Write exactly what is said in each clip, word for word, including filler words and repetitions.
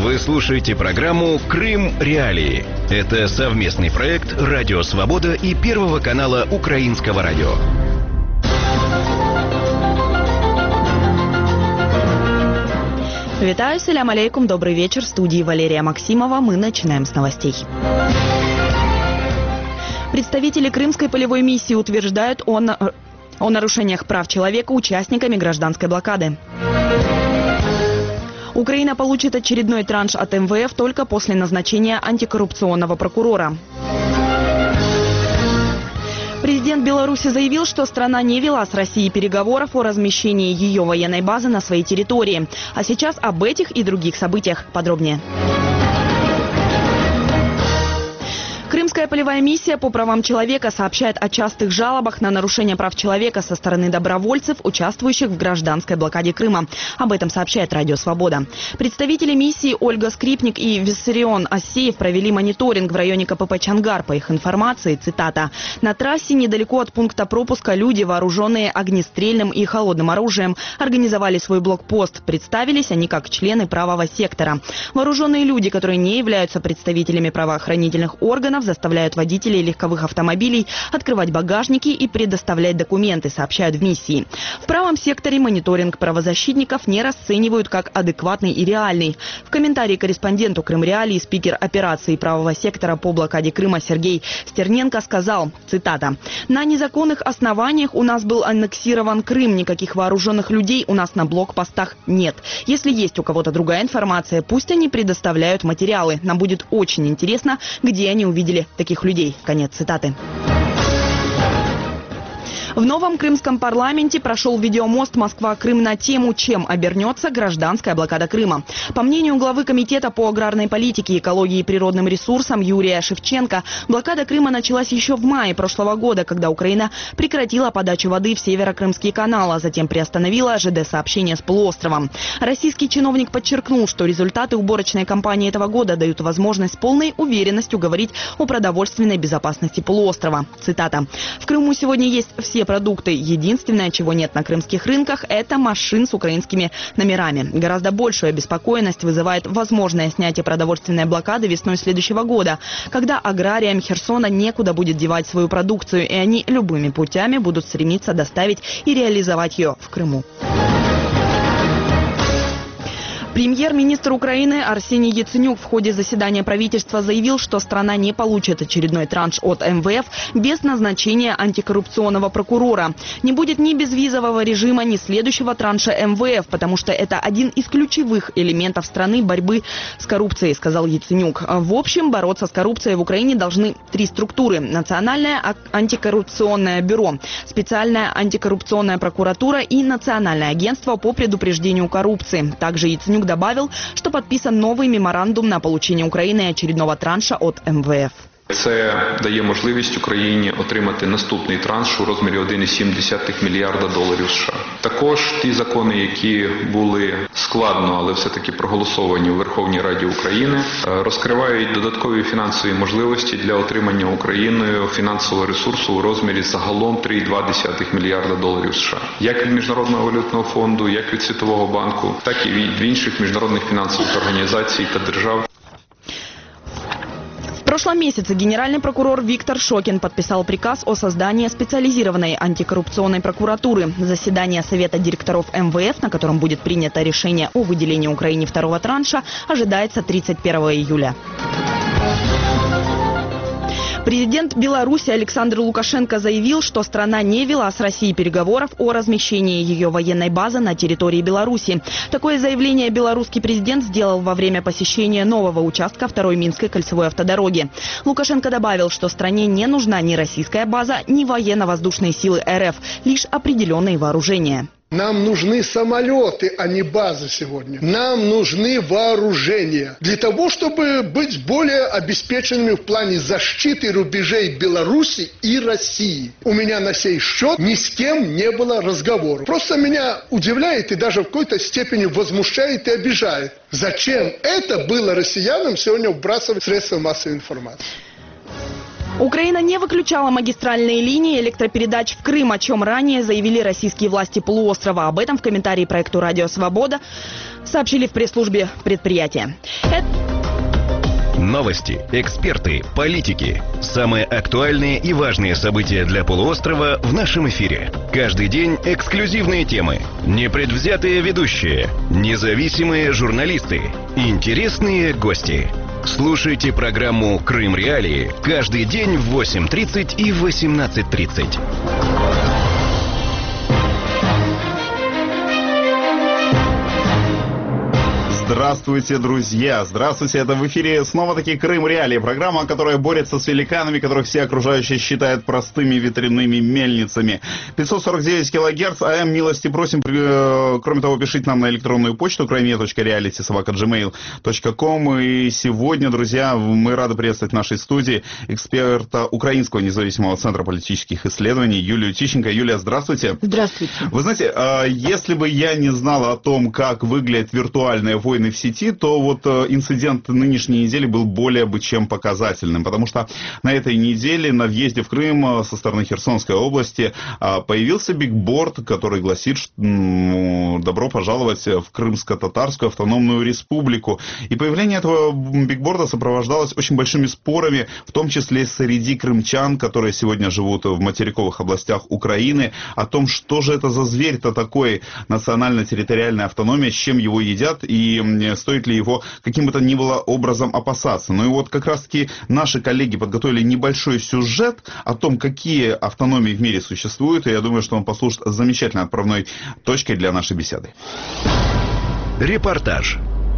Вы слушаете программу «Крым. Реалии». Это совместный проект «Радио Свобода» и Первого канала Украинского радио. Витаю, салям алейкум, добрый вечер. В студии Валерия Максимова. Мы начинаем с новостей. Представители Крымской полевой миссии утверждают о, на... о нарушениях прав человека участниками гражданской блокады. Украина получит очередной транш от эм вэ эф только после назначения антикоррупционного прокурора. Президент Беларуси заявил, что страна не вела с Россией переговоров о размещении ее военной базы на своей территории. А сейчас об этих и других событиях подробнее. Крымская полевая миссия по правам человека сообщает о частых жалобах на нарушение прав человека со стороны добровольцев, участвующих в гражданской блокаде Крыма. Об этом сообщает Радио Свобода. Представители миссии Ольга Скрипник и Виссарион Ассеев провели мониторинг в районе ка пэ пэ Чангар. По их информации, цитата, «На трассе недалеко от пункта пропуска люди, вооруженные огнестрельным и холодным оружием, организовали свой блокпост. Представились они как члены правого сектора. Вооруженные люди, которые не являются представителями правоохранительных органов, заставляют водителей легковых автомобилей открывать багажники и предоставлять документы», сообщают в миссии. В правом секторе мониторинг правозащитников не расценивают как адекватный и реальный. В комментарии корреспонденту Крым Реалии спикер операции правого сектора по блокаде Крыма Сергей Стерненко сказал, цитата, «На незаконных основаниях у нас был аннексирован Крым, никаких вооруженных людей у нас на блокпостах нет. Если есть у кого-то другая информация, пусть они предоставляют материалы. Нам будет очень интересно, где они увидели таких людей». Конец цитаты. В новом крымском парламенте прошел видеомост «Москва-Крым» на тему «Чем обернется гражданская блокада Крыма». По мнению главы Комитета по аграрной политике, экологии и природным ресурсам Юрия Шевченко, блокада Крыма началась еще в мае прошлого года, когда Украина прекратила подачу воды в Северо-Крымский канал, а затем приостановила жэ дэ-сообщение с полуостровом. Российский чиновник подчеркнул, что результаты уборочной кампании этого года дают возможность с полной уверенностью говорить о продовольственной безопасности полуострова. Цитата. «В Крыму сегодня есть все продукты. Единственное, чего нет на крымских рынках, это машин с украинскими номерами. Гораздо большую обеспокоенность вызывает возможное снятие продовольственной блокады весной следующего года, когда аграриям Херсона некуда будет девать свою продукцию, и они любыми путями будут стремиться доставить и реализовать ее в Крыму». Премьер-министр Украины Арсений Яценюк в ходе заседания правительства заявил, что страна не получит очередной транш от эм вэ эф без назначения антикоррупционного прокурора. Не будет ни безвизового режима, ни следующего транша эм вэ эф, потому что это один из ключевых элементов страны борьбы с коррупцией, сказал Яценюк. В общем, бороться с коррупцией в Украине должны три структуры. Национальное антикоррупционное бюро, специальная антикоррупционная прокуратура и Национальное агентство по предупреждению коррупции. Также Яценюк добавил, что подписан новый меморандум на получение Украины очередного транша от эм вэ эф. Це дає можливість Україні отримати наступний транш у розмірі один цілих сім десятих мільярда доларів США. Також ті закони, які були складно, але все-таки проголосовані у Верховній Раді України, розкривають додаткові фінансові можливості для отримання Україною фінансового ресурсу у розмірі загалом три цілих дві десятих мільярда доларів США. Як від Міжнародного валютного фонду, як від Світового банку, так і від інших міжнародних фінансових організацій та держав. В прошлом месяце генеральный прокурор Виктор Шокин подписал приказ о создании специализированной антикоррупционной прокуратуры. Заседание Совета директоров эм вэ эф, на котором будет принято решение о выделении Украине второго транша, ожидается тридцать первого июля. Президент Беларуси Александр Лукашенко заявил, что страна не вела с Россией переговоров о размещении ее военной базы на территории Беларуси. Такое заявление белорусский президент сделал во время посещения нового участка второй Минской кольцевой автодороги. Лукашенко добавил, что стране не нужна ни российская база, ни военно-воздушные силы эр эф, лишь определенные вооружения. Нам нужны самолеты, а не базы сегодня. Нам нужны вооружения. Для того, чтобы быть более обеспеченными в плане защиты рубежей Беларуси и России. У меня на сей счет ни с кем не было разговоров. Просто меня удивляет и даже в какой-то степени возмущает и обижает. Зачем это было россиянам сегодня вбрасывать в средства массовой информации? Украина не выключала магистральные линии электропередач в Крым, о чем ранее заявили российские власти полуострова. Об этом в комментарии проекту «Радио Свобода» сообщили в пресс-службе предприятия. Это... Новости, эксперты, политики. Самые актуальные и важные события для полуострова в нашем эфире. Каждый день эксклюзивные темы, непредвзятые ведущие, независимые журналисты, интересные гости. Слушайте программу «Крым Реалии» каждый день в восемь тридцать и восемнадцать тридцать. Здравствуйте, друзья! Здравствуйте! Это в эфире снова-таки «Крым Реалии», программа, которая борется с великанами, которых все окружающие считают простыми ветряными мельницами. пятьсот сорок девять килогерц, АМ, милости просим. Кроме того, пишите нам на электронную почту крайне точка реалити собака джимейл точка ком. И сегодня, друзья, мы рады приветствовать в нашей студии эксперта Украинского независимого центра политических исследований Юлию Тищенко. Юлия, здравствуйте! Здравствуйте! Вы знаете, если бы я не знала о том, как выглядят виртуальные войны в сети, то вот инцидент нынешней недели был более бы чем показательным, потому что на этой неделе на въезде в Крым со стороны Херсонской области появился бигборд, который гласит, что добро пожаловать в Крымско-Татарскую автономную республику. И появление этого бигборда сопровождалось очень большими спорами, в том числе среди крымчан, которые сегодня живут в материковых областях Украины, о том, что же это за зверь-то такой, национально-территориальная автономия, с чем его едят и стоит ли его каким бы то ни было образом опасаться. Ну и вот как раз-таки наши коллеги подготовили небольшой сюжет о том, какие автономии в мире существуют, и я думаю, что он послужит замечательной отправной точкой для нашей беседы. Репортаж.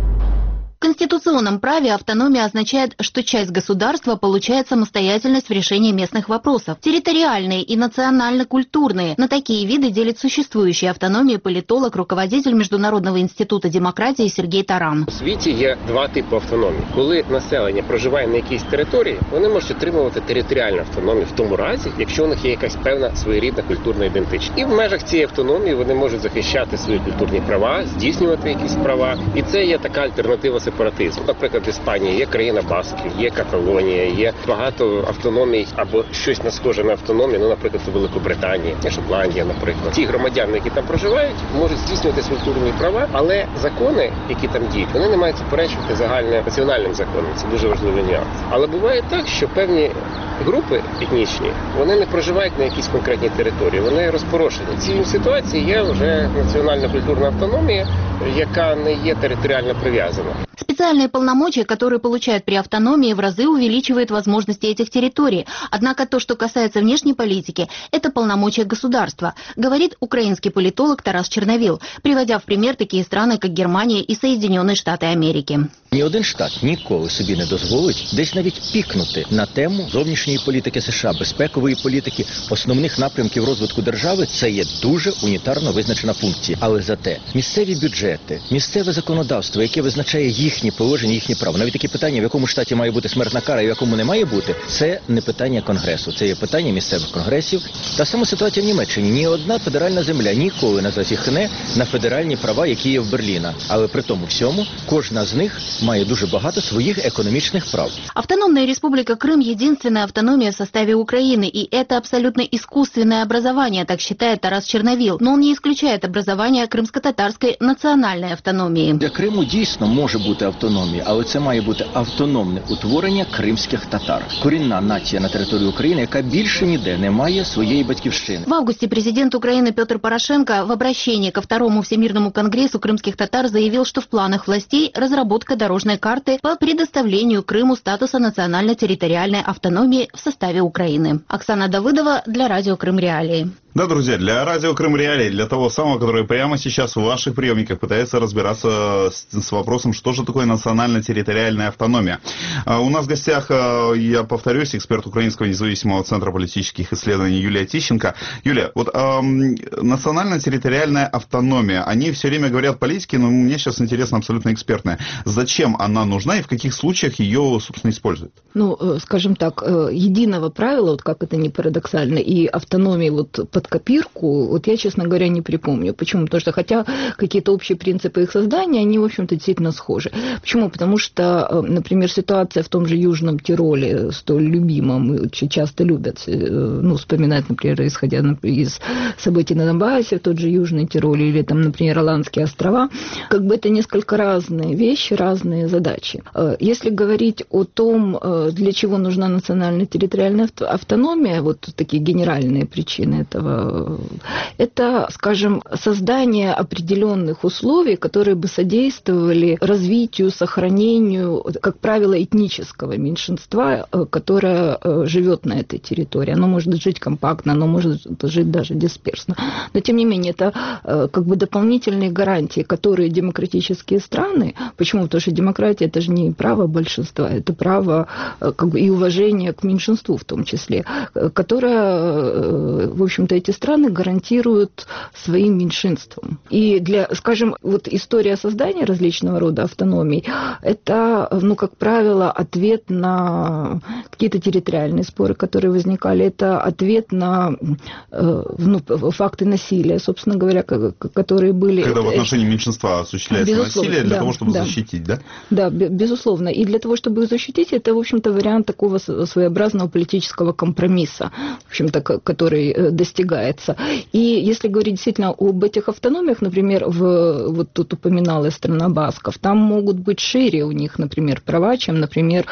В конституционном праве автономия означает, что часть государства получает самостоятельность в решении местных вопросов. Территориальные и национально-культурные. На такие виды делит существующие автономии политолог, руководитель Международного інституту демократії Сергій Таран. У світі є два типи автономії. Коли населення проживає на якійсь території, вони можуть отримувати територіальну автономію в тому разі, якщо у них є якась певна своєрідна культурна ідентичність. І в межах цієї автономії вони можуть захищати свої культурні права, здійснювати якісь права. І це є така альтернатива сепаратизму. Наприклад, в Іспанії є країна Басків, є Каталонія, є багато автономій або щось на схоже на автономію, ну, наприклад, у Великобританії, Шотландія, наприклад. Ті громадяни, які там проживають, можуть здійснювати свої культурні права, але закони, які там діють, вони не мають суперечувати загальним національним законам. Це дуже важливий нюанс. Але буває так, що певні групи етнічні, вони не проживають на якійсь конкретній території, вони розпорошені. В цій ситуації є вже національна культурна автономія, яка не є територіально прив'язана. Специальные полномочия, которые получают при автономии, в разы увеличивают возможности этих территорий. Однако то, что касается внешней политики, это полномочия государства, говорит украинский политолог Тарас Черновіл, приводя в пример такие страны, как Германия и Соединенные Штаты Америки. Ні один штат ніколи собі не дозволить десь навіть пікнути на тему зовнішньої політики США, безпекової політики, основних напрямків розвитку держави. Це є дуже унітарно визначена функція. Але зате місцеві бюджети, місцеве законодавство, яке визначає їхні положення, їхні права, навіть такі питання, в якому штаті має бути смертна кара і в якому не має бути, це не питання Конгресу, це є питання місцевих конгресів. Та сама ситуація в Німеччині. Ні одна федеральна земля ніколи не зазіхне на федеральні права, які є в Берліна. Але при тому всьому кожна з них має дуже багато своих экономичных прав. Автономная республика Крым – единственная автономия в составе Украины, и это абсолютно искусственное образование, так считает Тарас Черновіл. Но он не исключает образование крымско-татарской национальной автономии. Для Криму дійсно може бути автономія, але це має бути автономне утворення кримських татар. Корінна нація на території України, яка більше ніде не має своєї батьківщини. В августе президент Украины Петр Порошенко в обращении ко Второму Всемирному конгрессу крымских татар заявил, что в планах властей разработка дорожной карты по предоставлению Крыму статуса национально-территориальной автономии в составе Украины. Оксана Давыдова для радио «Крым Реалии». Да, друзья, для радио «Крым Реалии», для того самого, который прямо сейчас в ваших приемниках пытается разбираться с, с вопросом, что же такое национально-территориальная автономия. А, у нас в гостях, а, я повторюсь, эксперт Украинского независимого центра политических исследований Юлия Тищенко. Юлия, вот а, национально-территориальная автономия, они все время говорят политики, но мне сейчас интересно абсолютно экспертное. Зачем она нужна и в каких случаях ее, собственно, используют? Ну, скажем так, единого правила, вот как это ни парадоксально, и автономии вот под копирку, вот я, честно говоря, не припомню. Почему? Потому что, хотя какие-то общие принципы их создания, они, в общем-то, действительно схожи. Почему? Потому что, например, ситуация в том же Южном Тироле, столь любимом, и очень часто любят, ну, вспоминать, например, исходя из событий на Донбассе, тот же Южный Тироль, или там, например, Оландские острова, как бы это несколько разные вещи, разные задачи. Если говорить о том, для чего нужна национальная территориальная автономия, вот такие генеральные причины этого, это, скажем, создание определенных условий, которые бы содействовали развитию, сохранению, как правило, этнического меньшинства, которое живет на этой территории. Оно может жить компактно, оно может жить даже дисперсно. Но, тем не менее, это как бы дополнительные гарантии, которые демократические страны, почему? Потому что демократия – это же не право большинства, это право как бы, и уважение к меньшинству в том числе, которое, в общем-то, эти страны гарантируют своим меньшинствам. И для, скажем, вот история создания различного рода автономий – это, ну, как правило, ответ на какие-то территориальные споры, которые возникали, это ответ на ну, факты насилия, собственно говоря, которые были... Когда в отношении меньшинства осуществляется безусловно, насилие для да, того, чтобы да. защитить, да? Да, безусловно. И для того, чтобы их защитить, это, в общем-то, вариант такого своеобразного политического компромисса, в общем-то, который достигается. И если говорить действительно об этих автономиях, например, в, вот тут упоминалась страна басков, там могут быть шире у них, например, права, чем, например,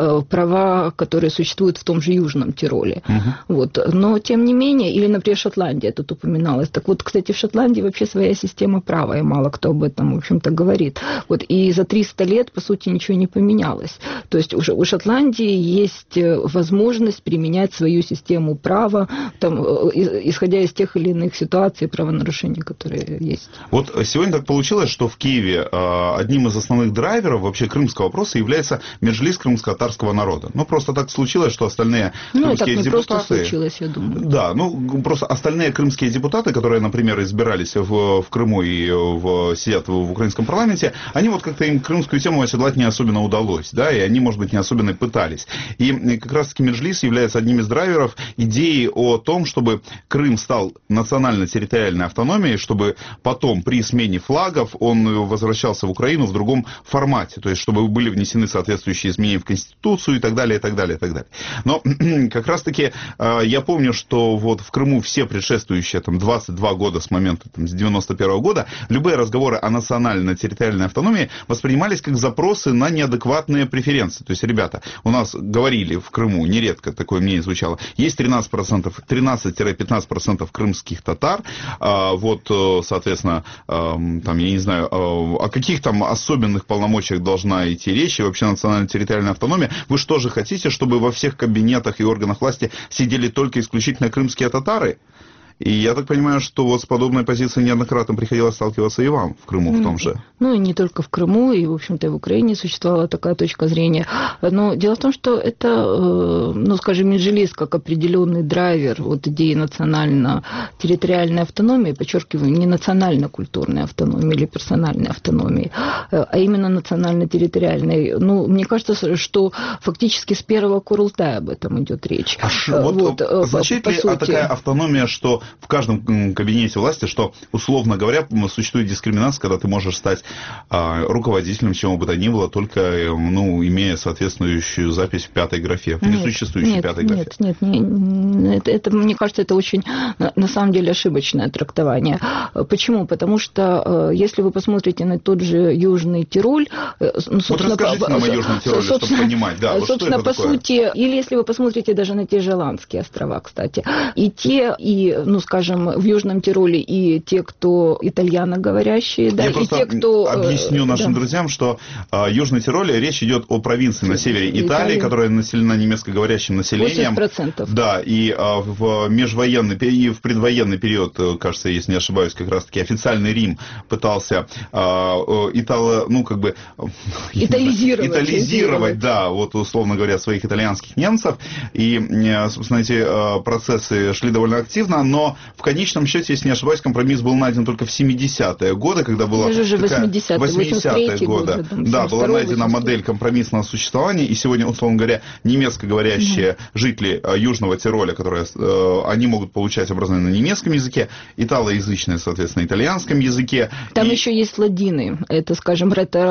права, которые существуют в том же Южном Тироле. Угу. Вот. Но, тем не менее, или, например, Шотландия тут упоминалась. Так вот, кстати, в Шотландии вообще своя система права, и мало кто об этом, в общем-то, говорит. Вот. И за триста лет, по сути, ничего не поменялось. То есть уже у Шотландии есть возможность применять свою систему права, там, исходя из тех или иных ситуаций, правонарушений, которые есть. Вот сегодня так получилось, что в Киеве одним из основных драйверов вообще крымского вопроса является Меджлис крымско-татарского народа. Ну, просто так случилось, что остальные ну, крымские так не депутаты... просто случилось, я думаю. Да, ну, просто остальные крымские депутаты, которые, например, избирались в, в Крыму и в, сидят в, в украинском парламенте, они вот как-то им крымскую тему оседлать не особенно удалось, да, и они, может быть, не особенно пытались. И как раз-таки Меджлис является одним из драйверов идеи о том, чтобы Крым стал национально-территориальной автономией, чтобы потом при смене флагов он возвращался в Украину в другом формате, то есть чтобы были внесены соответствующие изменения в Конституцию и так далее, и так далее, и так далее. Но как раз-таки я помню, что вот в Крыму все предшествующие там, двадцать два года с момента там, с девяносто первого года любые разговоры о национально-территориальной автономии воспринимались как запросы на неадекватные преференции. То есть, ребята, у нас говорили в Крыму, нередко такое мнение звучало, есть тринадцать процентов, тринадцать-пятнадцать процентов крымских татар, вот, соответственно, там, я не знаю, о каких там особенных полномочиях должна идти речь, и вообще национально-территориальная автономия. Вы что же хотите, чтобы во всех кабинетах и органах власти сидели только исключительно крымские татары? И я так понимаю, что вот с подобной позицией неоднократно приходилось сталкиваться и вам в Крыму в том же. Ну, и не только в Крыму, и, в общем-то, и в Украине существовала такая точка зрения. Но дело в том, что это, ну, скажем, Меджлис как определенный драйвер от идеи национально-территориальной автономии, подчеркиваю, не национально-культурной автономии или персональной автономии, а именно национально-территориальной. Ну, мне кажется, что фактически с первого Курултая об этом идет речь. А вот, вот, означает по, по ли сути... такая автономия, что в каждом кабинете власти, что, условно говоря, существует дискриминация, когда ты можешь стать а, руководителем чего бы то ни было, только, ну, имея соответствующую запись в пятой графе, в присутствующей нет, пятой графе. Нет, нет, нет, это, это, мне кажется, это очень, на самом деле, ошибочное трактование. Почему? Потому что, если вы посмотрите на тот же Южный Тироль... Ну, вот расскажите нам о Южном Тироле, чтобы понимать, да, вот собственно, что это по такое? сути, или если вы посмотрите даже на те же Оландские острова, кстати, и те, и, ну, скажем, в Южном Тироле и те, кто итальяноговорящие, да, Я и те, кто... объясню нашим да. друзьям, что а, Южный Тироль, речь идет о провинции на севере Италии, Италия. которая населена немецкоговорящим населением. восемьдесят процентов. Да, и а, в межвоенный и в предвоенный период, кажется, если не ошибаюсь, как раз-таки официальный Рим пытался а, итало, ну, как бы... Итализировать. Итализировать, да, вот, условно говоря, своих итальянских немцев. И, собственно, эти процессы шли довольно активно, но в конечном счете, если не ошибаюсь, компромисс был найден только в семидесятые годы, когда была Даже же такая... восьмидесятые, восьмидесятые годы. годы. Да, была найдена модель компромиссного существования, и сегодня, условно говоря, немецкоговорящие mm-hmm. жители Южного Тироля, которые, они могут получать образование на немецком языке, италоязычные, соответственно, на итальянском языке. Там и... еще есть ладины, это, скажем, это роман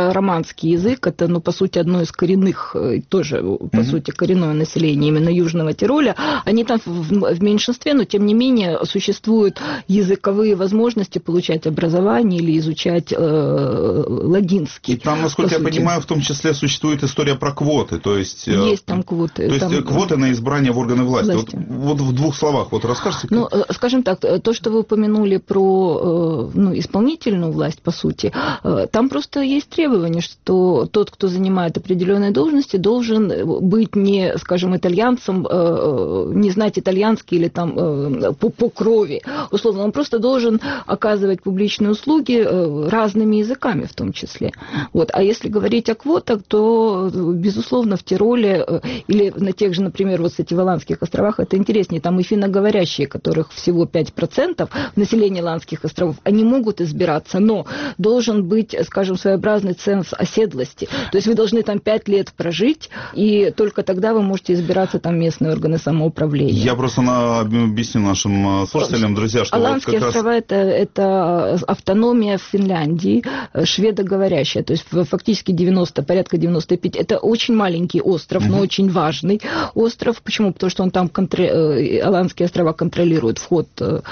аланский язык, это, ну, по сути, одно из коренных, тоже, по mm-hmm. сути, коренное население именно Южного Тироля. Они там в, в меньшинстве, но, тем не менее, существуют языковые возможности получать образование или изучать э, ладинский. И там, насколько я понимаю, в том числе существует история про квоты, то есть... Есть там квоты. То есть там, квоты на избрание в органы власти. власти. Вот, вот в двух словах, вот расскажите. Ну, скажем так, то, что вы упомянули про ну, исполнительную власть, по сути, там просто есть требование, что тот, кто занимает определенные должности, должен быть не, скажем, итальянцем, не знать итальянский или там по, по крови, условно. Он просто должен оказывать публичные услуги разными языками в том числе. Вот. А если говорить о квотах, то, безусловно, в Тироле или на тех же, например, вот кстати, в Аландских островах это интереснее. Там и финноговорящие, которых всего пять процентов населения Аландских островов, они могут избираться, но должен быть, скажем, своеобразный ценз оседлости. То есть вы должны там пять лет прожить, и только тогда вы можете избираться там местные органы самоуправления. Я просто на, объясню нашим слушателям, друзья, что... Аландские вот острова раз... это, это автономия в Финляндии, шведоговорящая, то есть фактически девяносто, порядка девяносто пять. Это очень маленький остров, угу. но очень важный остров. Почему? Потому что он там, контр... Аландские острова контролируют вход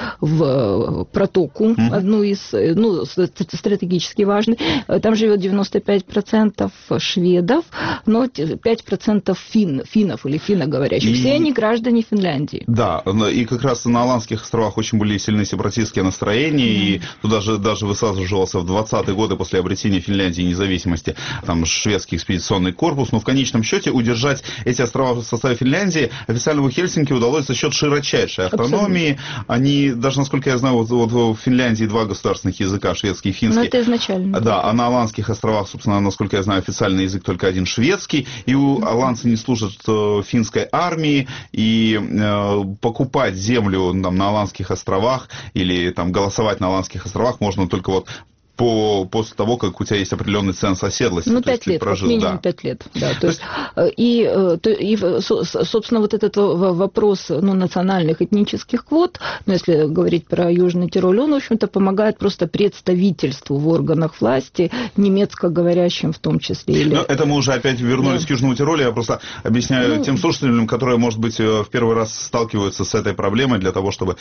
в протоку, угу. одну из, ну, стратегически важной. Там живет девяносто пять процентов шведов, но пять процентов фин, финнов или финноговорящих. И... Все они граждане Финляндии. Да, и как раз на Аландских островах очень были сильны сепаратистские настроения, mm. и туда же даже высаживался в двадцатые годы после обретения Финляндии независимости там шведский экспедиционный корпус, но в конечном счете удержать эти острова в составе Финляндии официальному Хельсинки удалось за счет широчайшей автономии. Абсолютно. Они, даже насколько я знаю, вот, вот в Финляндии два государственных языка, шведский и финский. Но это изначально. Да, а на Аландских островах, собственно, насколько я знаю, официальный язык только один шведский, и у mm-hmm. аландцы не служат финской армии, и э, покупать землю там, на Аландских островах или там, голосовать на Аландских островах можно только вот По, после того, как у тебя есть определенный ценз оседлости. Ну, пять лет, прожил, как минимум пять да. лет. Да, то есть, и, и, собственно, вот этот вопрос ну, национальных этнических квот, ну, если говорить про Южный Тироль, он, в общем-то, помогает просто представительству в органах власти, немецкоговорящим в том числе. Или... Но это мы уже опять вернулись да. к Южному Тиролю. Я просто объясняю ну... тем слушателям, которые, может быть, в первый раз сталкиваются с этой проблемой для того, чтобы...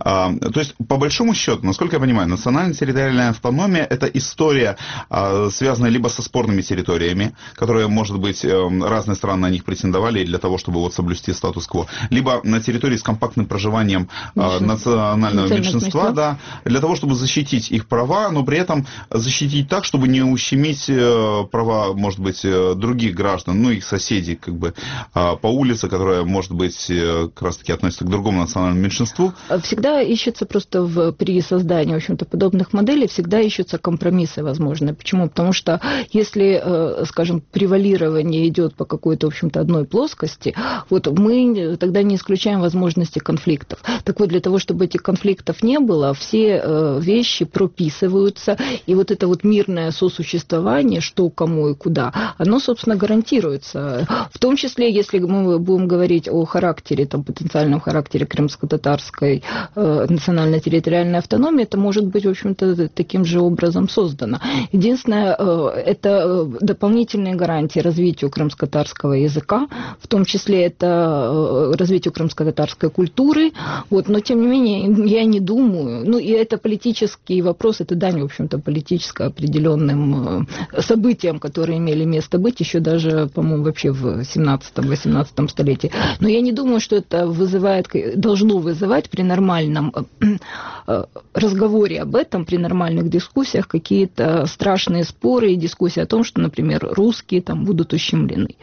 То есть, по большому счету, насколько я понимаю, национально-территориальная автономия это история, связанная либо со спорными территориями, которые, может быть, разные страны на них претендовали для того, чтобы вот соблюсти статус-кво, либо на территории с компактным проживанием Меньшинство. национального меньшинства, да, для того, чтобы защитить их права, но при этом защитить так, чтобы не ущемить права, может быть, других граждан, ну, их соседей, как бы, по улице, которая, может быть, как раз-таки относится к другому национальному меньшинству. Всегда ищется просто в, при создании, в общем-то, подобных моделей, всегда ищутся компромиссы возможны. Почему? Потому что если, скажем, превалирование идет по какой-то, в общем-то, одной плоскости, вот мы тогда не исключаем возможности конфликтов. Так вот, для того, чтобы этих конфликтов не было, все вещи прописываются, и вот это вот мирное сосуществование, что, кому и куда, оно, собственно, гарантируется. В том числе, если мы будем говорить о характере, там, потенциальном характере крымско-татарской э, национально-территориальной автономии, это может быть, в общем-то, таким же образом создано. Единственное, это дополнительные гарантии развитию крымско-татарского языка, в том числе это развитию крымско-татарской культуры, вот, но тем не менее я не думаю, ну и это политический вопрос, это дань, в общем-то, политически определенным событиям, которые имели место быть еще даже, по-моему, вообще в семнадцатом-восемнадцатом столетии. Но я не думаю, что это вызывает, должно вызывать при нормальном разговоре об этом, при нормальных дискуссиях какие-то страшные споры и дискуссии о том, что, например, русские там будут ущемлены.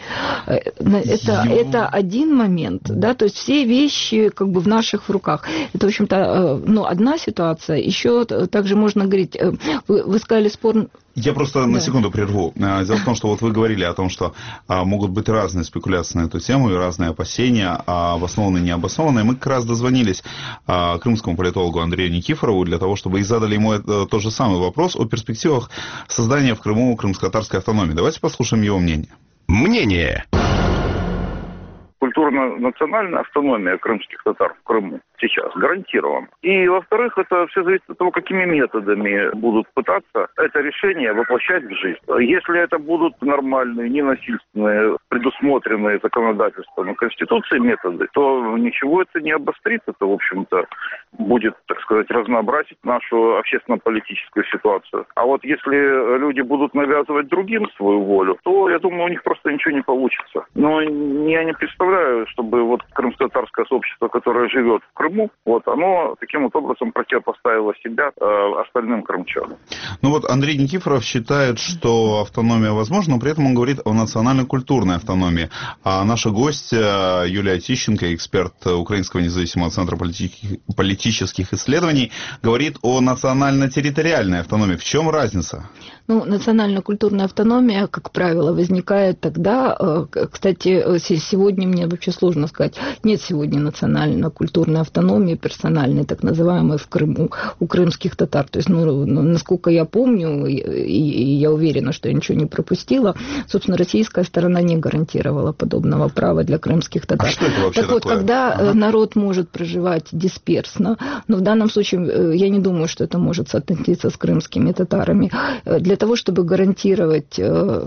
Это, это один момент, да, то есть все вещи как бы в наших руках. Это, в общем-то, ну, одна ситуация. Еще также можно говорить, вы, вы сказали спор... Я просто да. на секунду прерву. Дело в том, что вот вы говорили о том, что а, могут быть разные спекуляции на эту тему и разные опасения, а, обоснованные и необоснованные. Мы как раз дозвонились а, крымскому политологу Андрею Никифорову для того, чтобы и задали ему это, тот же самый вопрос о перспективах создания в Крыму крымско-татарской автономии. Давайте послушаем его мнение. Мнение. культурно-национальная автономия крымских татар в Крыму сейчас гарантирована. И, во-вторых, это все зависит от того, какими методами будут пытаться это решение воплощать в жизнь. Если это будут нормальные, ненасильственные, предусмотренные законодательством и Конституцией методы, то ничего это не обострит. Это, в общем-то, будет, так сказать, разнообразить нашу общественно-политическую ситуацию. А вот если люди будут навязывать другим свою волю, то, я думаю, у них просто ничего не получится. Но я не представляю, чтобы вот крымско-татарское сообщество, которое живет в Крыму, вот оно таким вот образом противопоставило себя э, остальным крымчанам. Ну вот Андрей Никифоров считает, что автономия возможна, но при этом он говорит о национально-культурной автономии. А наша гостья Юлия Тищенко, эксперт Украинского независимого центра политических, политических исследований, говорит о национально-территориальной автономии. В чем разница? Ну, национально-культурная автономия, как правило, возникает тогда, кстати, сегодня мне вообще сложно сказать, нет сегодня национально-культурной автономии персональной, так называемой, в Крыму, у крымских татар. То есть, ну, насколько я помню, и, и я уверена, что я ничего не пропустила, собственно, российская сторона не гарантировала подобного права для крымских татар. А что это вообще так вот, такое? когда ага. народ может проживать дисперсно, но в данном случае я не думаю, что это может соотноситься с крымскими татарами, для того, чтобы гарантировать,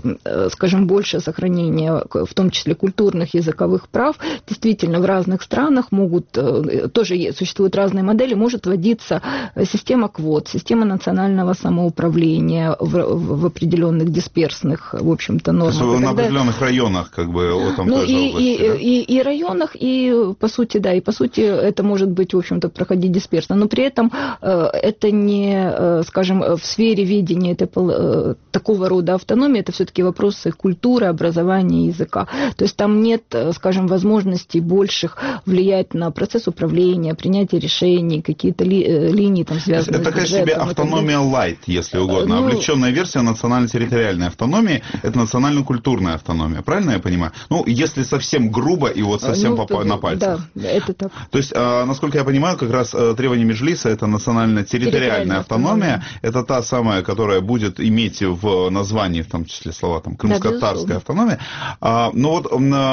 скажем, большее сохранение, в том числе культурных, языковых прав, действительно в разных странах могут, тоже существуют разные модели, может вводиться система квот, система национального самоуправления в, в определенных дисперсных, в общем-то, нормах. То есть на определенных районах, как бы, о том ну, той же и, области, и, да? и, и районах, и по сути, да, и по сути это может быть, в общем-то, проходить дисперсно, но при этом это не, скажем, в сфере видения этой, такого рода автономии, это все-таки вопросы культуры, образования, языка. То есть там нет, скажем, возможностей больших влиять на процесс управления, принятие решений, какие-то ли, линии там связанные это с бюджетом. Это такая себе автономия лайт, если угодно. Ну, облегченная версия национально-территориальной автономии, это национально-культурная автономия. Правильно я понимаю? Ну, если совсем грубо и вот совсем ну, по, на пальцах. Да, это так. То есть, насколько я понимаю, как раз требование Меджлиса — это национально-территориальная автономия. Это та самая, которая будет иметь в названии, в том числе слова там крымско-татарская да, автономия. А, ну вот,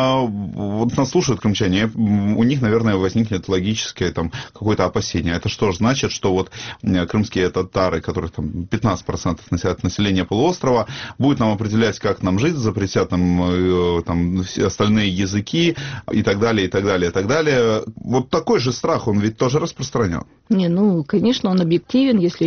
вот нас слушают крымчане, у них, наверное, возникнет логическое там какое-то опасение. Это что же значит, что вот крымские татары, которых там пятнадцать процентов населения полуострова, будут нам определять, как нам жить, запретят нам, там все остальные языки и так далее, и так далее, и так далее. Вот такой же страх, он ведь тоже распространен. Не, ну, конечно, он объективен, если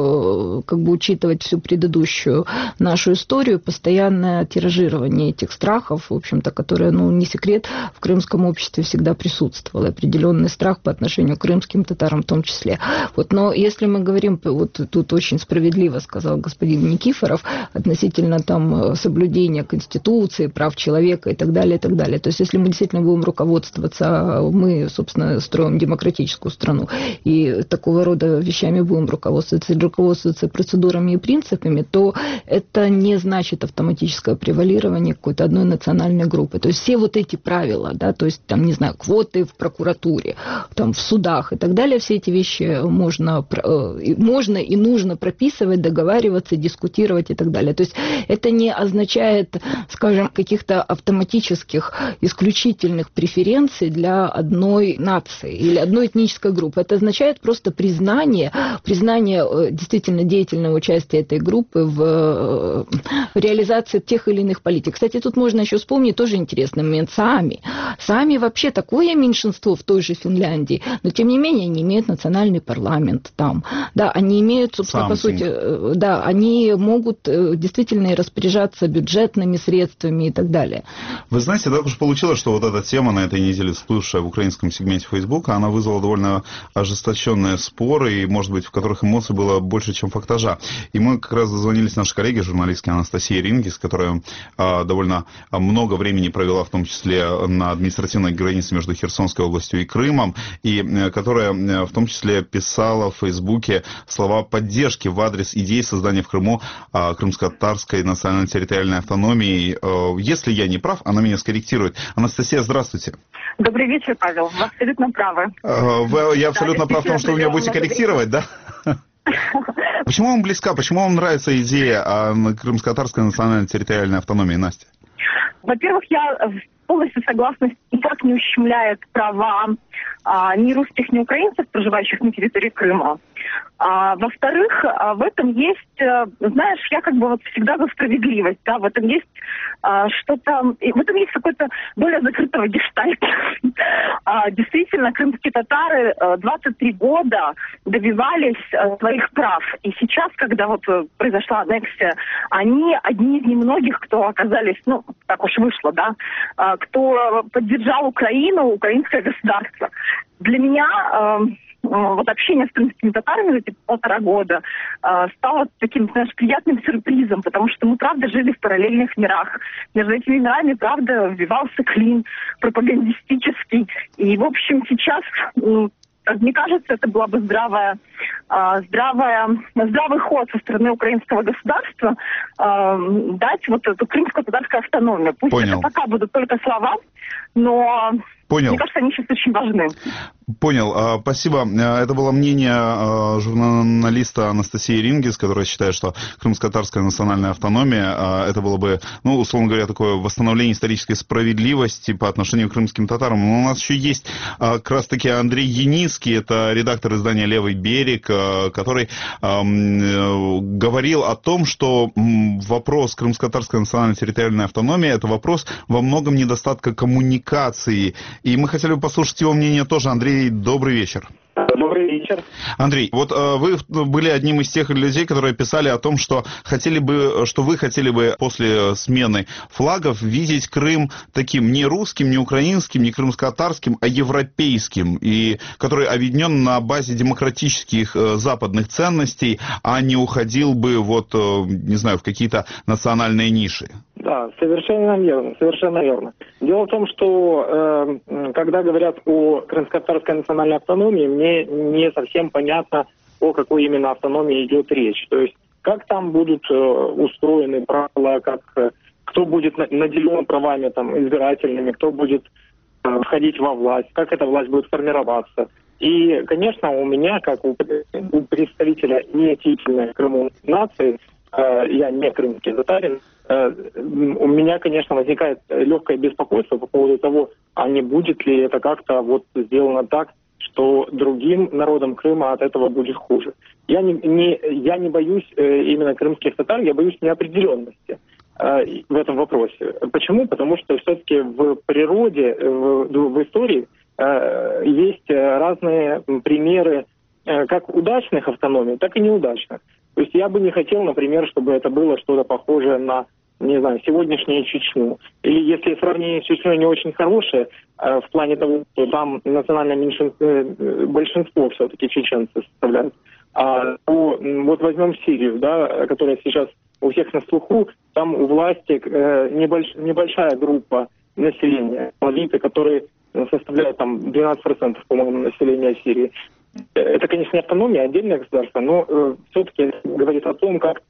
еще как бы учитывать всю предыдущую нашу историю, постоянное тиражирование этих страхов, в общем-то, которое, ну, не секрет, в крымском обществе всегда присутствовало, определенный страх по отношению к крымским татарам в том числе. Вот, но если мы говорим, вот тут очень справедливо сказал господин Никифоров, относительно там соблюдения Конституции, прав человека и так далее, и так далее. То есть, если мы действительно будем руководствоваться, мы, собственно, строим демократическую страну, и такого рода вещами будем руководствоваться, руководствоваться процедурами и принципами, то это не значит автоматическое превалирование какой-то одной национальной группы. То есть все вот эти правила, да, то есть там, не знаю, квоты в прокуратуре, там в судах и так далее, все эти вещи можно, можно и нужно прописывать, договариваться, дискутировать и так далее. То есть это не означает, скажем, каких-то автоматических исключительных преференций для одной нации или одной этнической группы. Это означает просто признание, признание действительно деятельного участия этой группы в реализации тех или иных политик. Кстати, тут можно еще вспомнить тоже интересный момент. Сами. Сами вообще такое меньшинство в той же Финляндии, но тем не менее они имеют национальный парламент там. Да, они имеют, собственно, по сути, да, они могут действительно распоряжаться бюджетными средствами и так далее. Вы знаете, так уж получилось, что вот эта тема на этой неделе, всплывшая в украинском сегменте Фейсбука, она вызвала довольно ожесточенные споры, и, может быть, в которых эмоций было больше, чем фактажа. И мы как раз дозвонились нашей коллеге, журналистке Анастасии Рингис, которая а, довольно много времени провела, в том числе на административной границе между Херсонской областью и Крымом, и которая в том числе писала в Фейсбуке слова поддержки в адрес идеи создания в Крыму а, крымско-татарской национально-территориальной автономии. А, если я не прав, она меня скорректирует. Анастасия, здравствуйте. Добрый вечер, Павел. Вы абсолютно правы. А, вы, я абсолютно да, прав в том, что вы меня будете корректировать, да? Почему вам близка, почему вам нравится идея о крымско-татарской национально-территориальной автономии, Настя? Во-первых, я полностью согласна, никак не ущемляет права а, ни русских, ни украинцев, проживающих на территории Крыма. А, во-вторых, а, в этом есть, а, знаешь, я как бы вот всегда за справедливость, да, в этом есть а, что-то, в этом есть какой-то доля закрытого гештальта. а, действительно, крымские татары а, двадцать три года добивались а, своих прав. И сейчас, когда вот произошла аннексия, они одни из немногих, кто оказались, ну, так уж вышло, да, а, кто поддержал Украину, украинское государство. Для меня а, вот общение с крымскими татарами за эти полтора года э, стало таким, знаешь, приятным сюрпризом, потому что мы, правда, жили в параллельных мирах. Между этими мирами, правда, вбивался клин пропагандистический. И, в общем, сейчас, э, мне кажется, это была бы здравая, э, здравая, здравый ход со стороны украинского государства э, дать вот эту крымско-татарскую автономию. Пусть Понял. это пока будут только слова, но... Понял. Мне кажется, они сейчас очень важны. Понял. Спасибо. Это было мнение журналиста Анастасии Рингис, которая считает, что крымско-татарская национальная автономия, это было бы, ну, условно говоря, такое восстановление исторической справедливости по отношению к крымским татарам. Но у нас еще есть как раз-таки Андрей Яницкий, это редактор издания «Левый берег», который говорил о том, что вопрос крымско-татарской национальной территориальной автономии – это вопрос во многом недостатка коммуникации. И мы хотели бы послушать его мнение тоже. Андрей, добрый вечер. Добрый вечер. Андрей, вот э, вы были одним из тех людей, которые писали о том, что хотели бы, что вы хотели бы после смены флагов видеть Крым таким не русским, не украинским, не крымско-татарским, а европейским, и который объединен на базе демократических э, западных ценностей, а не уходил бы вот, э, не знаю, в какие-то национальные ниши. Да, совершенно верно, совершенно верно. Дело в том, что э, когда говорят о крымско-татарской национальной автономии, мне не совсем понятно, о какой именно автономии идет речь. То есть, как там будут э, устроены правила, как, э, кто будет наделен правами там, избирательными, кто будет э, входить во власть, как эта власть будет формироваться. И, конечно, у меня, как у, у представителя нетитульной Крыму нации, э, я не крымский татарин, у меня, конечно, возникает легкое беспокойство по поводу того, а не будет ли это как-то вот сделано так, что другим народам Крыма от этого будет хуже. Я не, не, я не боюсь именно крымских татар, я боюсь неопределенности в этом вопросе. Почему? Потому что все-таки в природе, в, в истории есть разные примеры как удачных автономий, так и неудачных. То есть я бы не хотел, например, чтобы это было что-то похожее на, не знаю, сегодняшнюю Чечню. Или если сравнение с Чечней не очень хорошее, э, в плане того, что там национальное меньшинство, э, большинство все-таки чеченцы составляют, а, то вот возьмем Сирию, да, которая сейчас у всех на слуху, там у власти э, небольш, небольшая группа населения, алавиты, которые составляют там двенадцать процентов, по-моему, населения Сирии. Это, конечно, не автономия, а отдельное государство, но э, все-таки говорит о том, как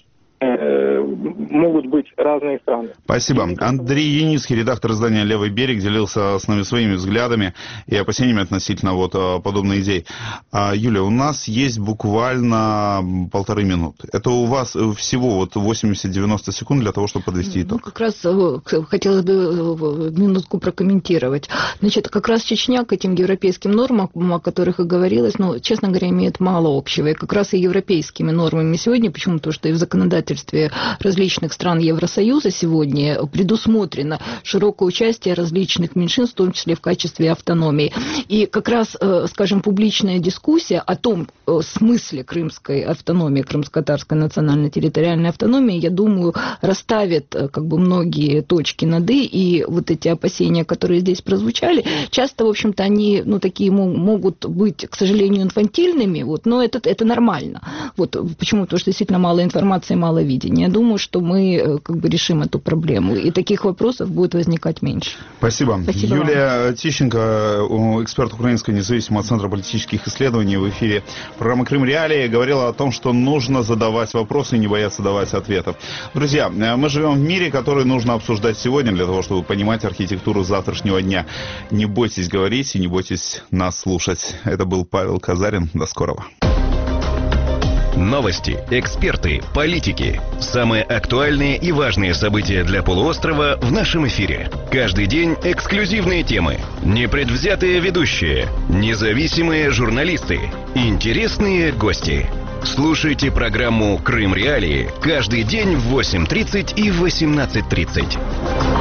э, могут быть разные страны. Спасибо. Андрей Яницкий, редактор издания «Левый берег», делился с нами своими взглядами и опасениями относительно вот подобной идеи. А, Юлия, у нас есть буквально полторы минуты. Это у вас всего вот восемьдесят-девяносто секунд для того, чтобы подвести итог. Ну, как раз хотелось бы минутку прокомментировать. Значит, как раз Чечня к этим европейским нормам, о которых и говорилось, ну, честно говоря, имеет мало общего. И как раз и европейскими нормами сегодня, почему? Потому что и в законодательстве различных стран Евросоюза сегодня предусмотрено широкое участие различных меньшинств, в том числе в качестве автономии. И как раз, скажем, публичная дискуссия о том смысле крымской автономии, крымско-татарской национально-территориальной автономии, я думаю, расставит как бы многие точки над «и», и вот эти опасения, которые здесь прозвучали, часто, в общем-то, они, ну, такие могут быть, к сожалению, инфантильными, вот, но это, это нормально. Вот, почему? Потому что действительно мало информации, мало видения. Я думаю, что мы как бы решим эту проблему, и таких вопросов будет возникать меньше. Спасибо. Спасибо Юлия вам. Тищенко, эксперт Украинского независимого центра политических исследований, в эфире программы «Крым Реалии», говорила о том, что нужно задавать вопросы и не бояться давать ответов. Друзья, мы живем в мире, который нужно обсуждать сегодня для того, чтобы понимать архитектуру завтрашнего дня. Не бойтесь говорить и не бойтесь нас слушать. Это был Павел Казарин. До скорого. Новости, эксперты, политики. Самые актуальные и важные события для полуострова в нашем эфире. Каждый день эксклюзивные темы, непредвзятые ведущие, независимые журналисты, интересные гости. Слушайте программу «Крым Реалии» каждый день в восемь тридцать и восемнадцать тридцать.